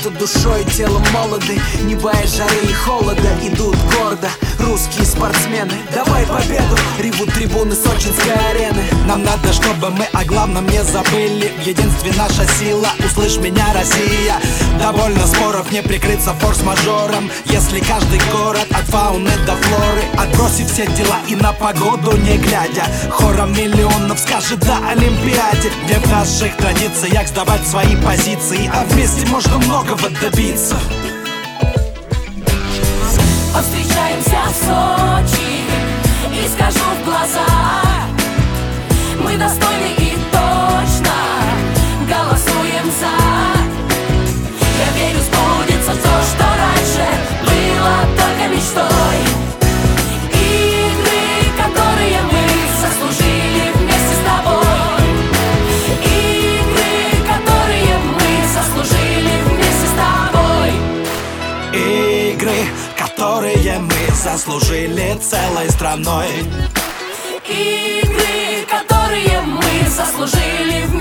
что душой и телом молоды, не боясь жары и холода, идут гордо русские спортсмены. Давай победу, ревут трибуны сочинской арены. Нам надо, чтобы мы о главном не забыли. В единстве наша сила, услышь меня, Россия. Довольно споров, не прикрыться форс-мажором. Если каждый город от фауны до флоры, отбросив все дела и на погоду не глядя, хором миллионов скажет да Олимпиаде, где в наших традициях сдавать свои позиции, а вместе можно многого добиться. Повстречаемся в Сочи и скажу в глаза: мы достойны и точно голосуем за. Я верю, сбудется то, что раньше было только мечтой. Игры, которые мы заслужили вместе с тобой. Игры, которые мы заслужили вместе с тобой. Игры, которые мы заслужили целой страной. Игры, которые мы заслужили вместе.